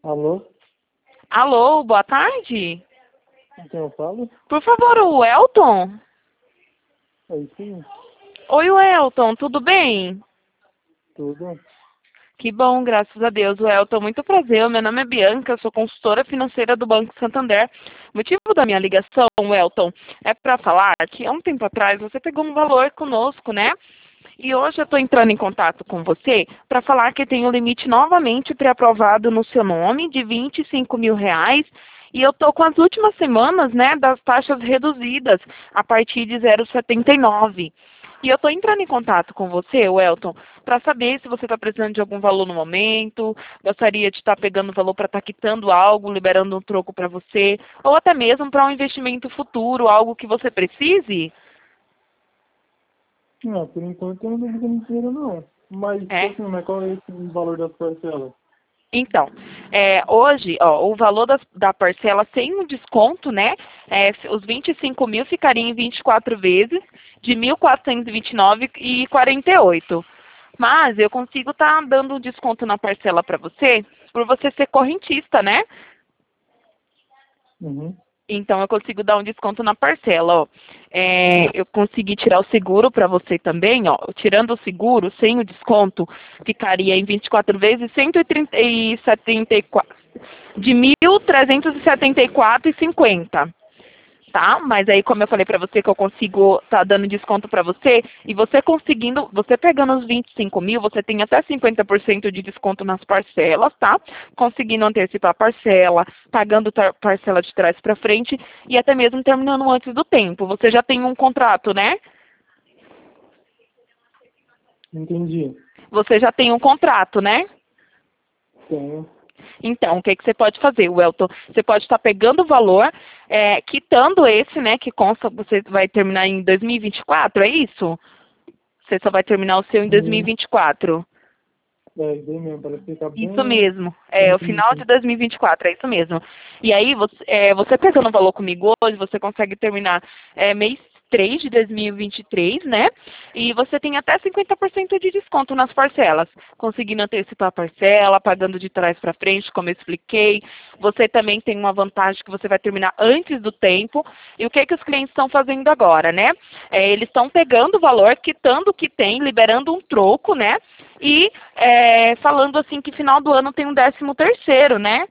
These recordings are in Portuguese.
Alô? Alô, boa tarde. Com quem eu falo? Por favor, o Elton? Aí sim, Oi, Elton, tudo bem? tudo. Que bom, graças a Deus. Elton, muito prazer. Meu nome é Bianca, eu sou consultora financeira do Banco Santander. O motivo da minha ligação, Elton, é para falar que há um tempo atrás você pegou um valor conosco, né? E hoje eu estou entrando em contato com você para falar que tem um limite novamente pré-aprovado no seu nome de R$ 25.000. E eu estou com as últimas semanas, né, das taxas reduzidas a partir de 0,79. E eu estou entrando em contato com você, Elton, para saber se você está precisando de algum valor no momento, gostaria de estar pegando o valor para estar quitando algo, liberando um troco para você, ou até mesmo para um investimento futuro, algo que você precise. Ah, por enquanto eu não tô fazendo dinheiro não. Mas, tipo É? assim, mas qual é o valor das parcelas? Então, hoje, ó, o valor da parcela sem o desconto, né? Os 25.000 ficariam em 24 vezes, de 1.429,48. Mas eu consigo estar dando um desconto na parcela para você, por você ser correntista, né? Uhum. Então, eu consigo dar um desconto na parcela, ó. Eu consegui tirar o seguro para você também, ó. Tirando o seguro, sem o desconto, ficaria em 24 vezes 174, de 1.374,50. Tá? Mas aí, como eu falei para você que eu consigo tá dando desconto para você, e você conseguindo, você pegando os 25.000, você tem até 50% de desconto nas parcelas, tá? Conseguindo antecipar a parcela, pagando parcela de trás para frente e até mesmo terminando antes do tempo. Você já tem um contrato, né? Entendi. Você já tem um contrato, né? Tenho. Então, o que, que você pode fazer, Welton? Você pode estar pegando o valor, quitando esse, né, que consta, você vai terminar em 2024, é isso? Você só vai terminar o seu em Sim. 2024. É, isso aí mesmo, parece que tá Isso bem... mesmo, bem o final de bonitinho. 2024, é isso mesmo. E aí, você pegando o valor comigo hoje, você consegue terminar mês 3 de 2023, né? E você tem até 50% de desconto nas parcelas, conseguindo antecipar a parcela, pagando de trás para frente, como eu expliquei. Você também tem uma vantagem que você vai terminar antes do tempo. E o que, que os clientes estão fazendo agora, né? Eles estão pegando o valor, quitando o que tem, liberando um troco, né? E falando assim que final do ano tem um 13º, né?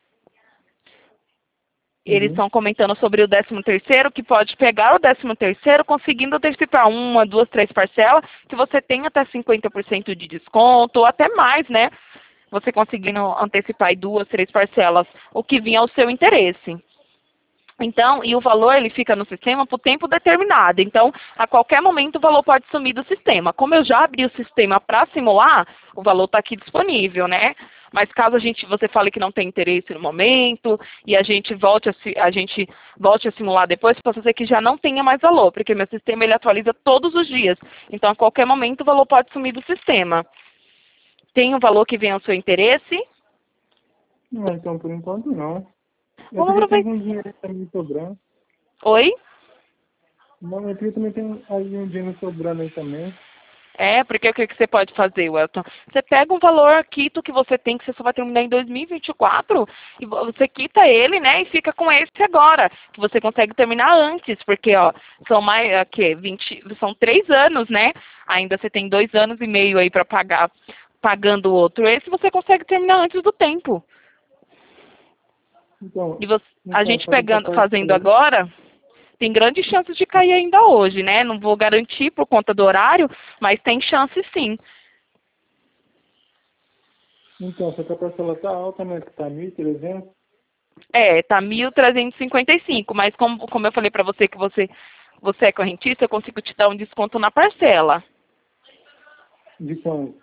Eles Uhum. estão comentando sobre o 13º, que pode pegar o 13º, conseguindo antecipar uma, duas, três parcelas, que você tem até 50% de desconto, ou até mais, né? Você conseguindo antecipar aí duas, três parcelas, o que vinha ao seu interesse. Então, e o valor ele fica no sistema por tempo determinado. Então, a qualquer momento o valor pode sumir do sistema. Como eu já abri o sistema para simular, o valor está aqui disponível, né? Mas caso você fale que não tem interesse no momento e a gente volte a simular depois, posso dizer que já não tenha mais valor, porque meu sistema ele atualiza todos os dias. Então, a qualquer momento o valor pode sumir do sistema. Tem um valor que venha ao seu interesse? Não, então, por enquanto não. É Vamos porque tem aproveitar. algum dinheiro também sobrando. Oi? Não, é porque também tem aí um dinheiro sobrando aí também. Porque o que que você pode fazer, Welton? Você pega um valor, quita o que você tem, que você só vai terminar em 2024, e você quita ele, né, e fica com esse agora, que você consegue terminar antes, porque, ó, são mais, aqui, 20, são 3 anos, né? Ainda você tem 2 anos e meio aí para pagar, pagando o outro. Esse você consegue terminar antes do tempo. Então, E a então, gente faz essa fazendo parcela aí. agora, tem grandes chances de cair ainda hoje, né? Não vou garantir por conta do horário, mas tem chance sim. Então, só que a parcela tá alta, né? Que tá 1.300. Tá 1.355, mas como eu falei para você que você é correntista, eu consigo te dar um desconto na parcela. De quanto?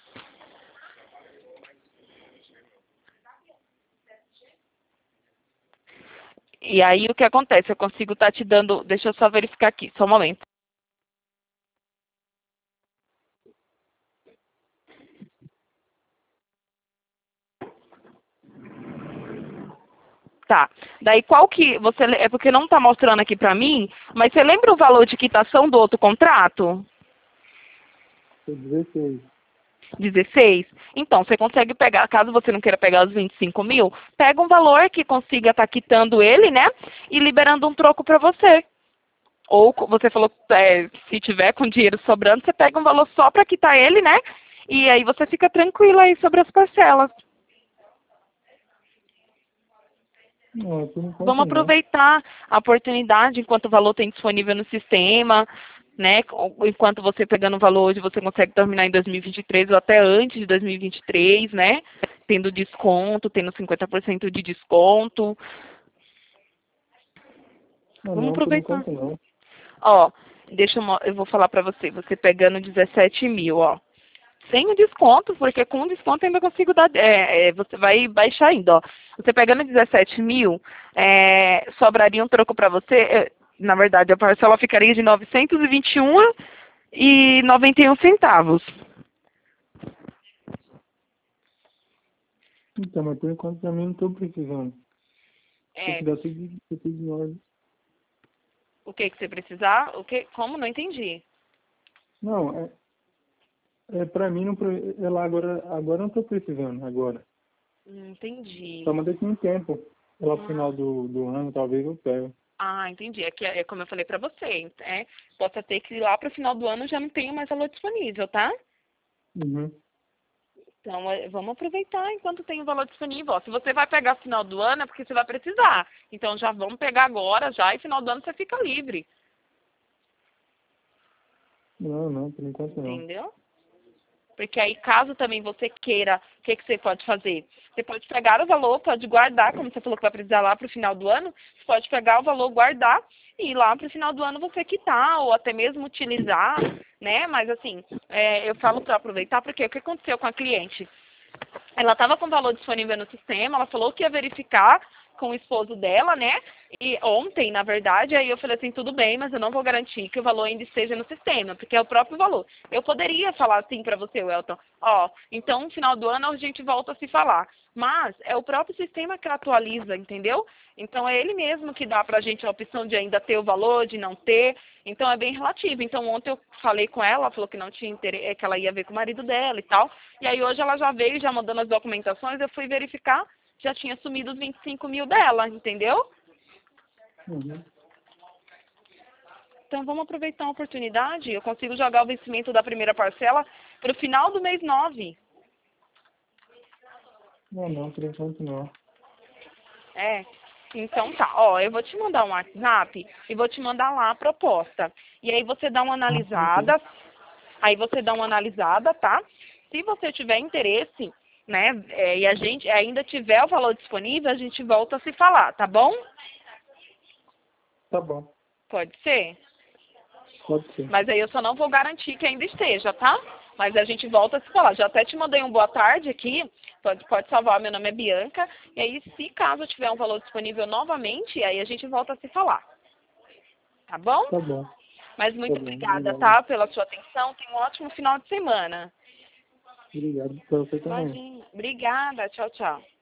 E aí o que acontece? Eu consigo estar te dando, deixa eu só verificar aqui, só um momento. Tá. Daí qual que é porque não está mostrando aqui para mim, mas você lembra o valor de quitação do outro contrato? Foi 16. 16? Então, você consegue pegar, caso você não queira pegar os 25 mil, pega um valor que consiga estar quitando ele, né? E liberando um troco para você. Ou você falou, se tiver com dinheiro sobrando, você pega um valor só para quitar ele, né? E aí você fica tranquila aí sobre as parcelas. Não, por enquanto Vamos não. aproveitar a oportunidade enquanto o valor tem disponível no sistema, né? Enquanto você pegando o valor hoje, você consegue terminar em 2023 ou até antes de 2023, né? Tendo desconto, tendo 50% de desconto. Não, Vamos não, por aproveitar. enquanto não. Ó, eu vou falar pra você. Você pegando 17 mil, ó. Sem o desconto, porque com o desconto ainda consigo dar. Você vai baixar ainda, ó. Você pegando 17 mil, sobraria um troco para você. Na verdade, a parcela ficaria de 921,91 centavos. Então, mas por enquanto também não estou precisando. Tem É, que dar tudo de ordem. o que você precisar? O que? Como? Não entendi. Não, pra mim, não, ela agora não estou precisando, agora. Entendi. Só daqui um tempo. Pelo final do ano, talvez eu pego. Ah, entendi. É como eu falei pra você, pode ter que ir lá pro final do ano já não tenho mais valor disponível, tá? Uhum. Então, vamos aproveitar enquanto tem o valor disponível. Ó, se você vai pegar final do ano, é porque você vai precisar. Então, já vamos pegar agora, já, e final do ano você fica livre. Não, por enquanto não. Entendeu? Porque aí, caso também você queira, o que você pode fazer? Você pode pegar o valor, pode guardar, como você falou que vai precisar lá para o final do ano, você pode pegar o valor, guardar, e lá para o final do ano você quitar, ou até mesmo utilizar, né? Mas assim, eu falo para aproveitar, porque o que aconteceu com a cliente? Ela estava com o valor disponível no sistema, ela falou que ia verificar com o esposo dela, né? E ontem, na verdade, aí eu falei assim, tudo bem, mas eu não vou garantir que o valor ainda esteja no sistema, porque é o próprio valor. Eu poderia falar assim para você, Welton, ó, então no final do ano a gente volta a se falar. Mas é o próprio sistema que atualiza, entendeu? Então é ele mesmo que dá pra gente a opção de ainda ter o valor, de não ter. Então é bem relativo. Então ontem eu falei com ela, ela falou que não tinha interesse, que ela ia ver com o marido dela e tal. E aí hoje ela já veio, já mandando as documentações, eu fui verificar, já tinha sumido os 25 mil dela, entendeu? Uhum. Então vamos aproveitar a oportunidade. Eu consigo jogar o vencimento da primeira parcela para o final do mês 9. Não, por enquanto não. Então tá. Ó, eu vou te mandar um WhatsApp e vou te mandar lá a proposta. E aí você dá uma Ok. analisada. Aí você dá uma analisada, tá? Se você tiver interesse, né, e a gente ainda tiver o valor disponível, a gente volta a se falar, tá bom? Tá bom. Pode ser? Pode ser. Mas aí eu só não vou garantir que ainda esteja, tá? Mas a gente volta a se falar. Já até te mandei um boa tarde aqui. Pode salvar, meu nome é Bianca. E aí, se caso tiver um valor disponível novamente, aí a gente volta a se falar. Tá bom? Tá bom. Mas Tá muito bom. obrigada, Obrigado. tá? Pela sua atenção. Tenha um ótimo final de semana. Obrigado pra você também. Imagina. Obrigada. Tchau, tchau.